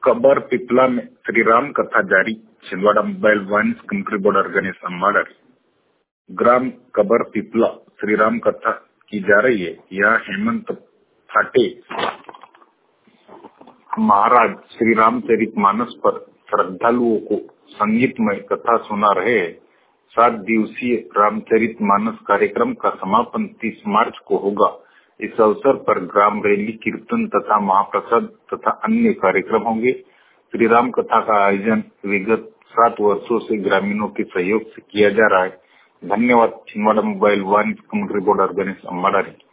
Cover Pipla में श्री राम कथा जारी। Chhindwara mobile wines country border Ganesh अम्बाडर। ग्राम कबर पिपला श्री राम कथा की जा रही है। यहाँ हेमंत फाटे महाराज श्री रामचरितमानस पर श्रद्धालुओं को संगीतमय कथा सुना रहे हैं। 7 दिवसीय रामचरितमानस कार्यक्रम का समापन 30 मार्च को होगा। इस अवसर पर ग्राम रैली, कीर्तन तथा महाप्रसाद तथा अन्य कार्यक्रम होंगे। श्री राम कथा का आयोजन विगत 7 वर्षों से ग्रामीणों के सहयोग से किया जा रहा है। धन्यवाद। Chhindwara mobile wines country border Ganesh अम्बाडर।